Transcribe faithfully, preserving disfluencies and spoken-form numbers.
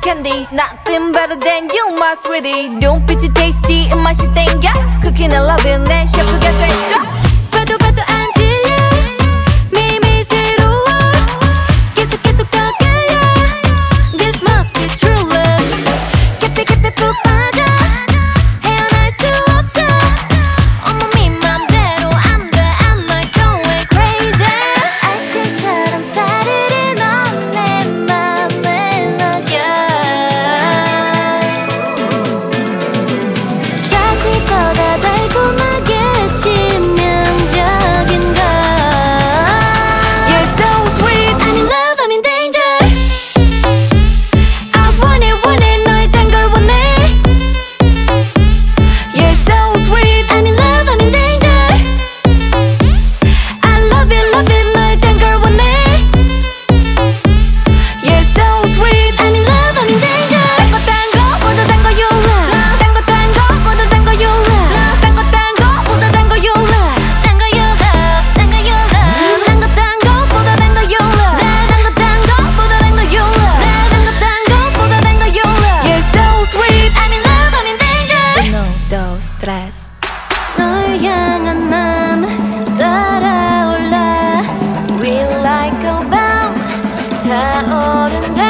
candy. Nothing better than you, my sweetie. 눈빛이 tasty, 입맛이 땡겨. Cooking and loving, 내 셰프가 됐죠. 봐도 봐도 안 질려. 미미스러워. 계속 계속 더 끌려. This must be true love. 깊이 깊이 푹 빠져. 헤어날 수 없어. 온몸이 맘대로 안 돼. I'm like going crazy. 아이스크림처럼 사르르 넌 내 맘을 녹여. 초콜릿보다 달콤하게 치명적인 걸. You're so sweet. I'm in love, I'm in danger. I want it, want it. 너의 단 걸 원해. You're so sweet. I'm in love, I'm in danger. I love it, love it. 너의 단 걸 원해. You're so sweet. I'm in love, I'm in danger. 딴 거 딴 거 모두 딴 거 you love. 딴 거 딴 거 모두 딴 거 you love. 딴 거 딴 거 모두 딴 거 you love. 딴 거 you love. 딴 거 you love. 딴 거 딴 거 모두 딴 거 you love. 딴 거 딴 거 모두 딴 거 you love. 딴 거 딴 거 모두 딴 거 you love. You're so sweet. I'm in love, I'm in danger. No dos tres. 널 향한 맘 따라올라. Real like a bomb 타오른다.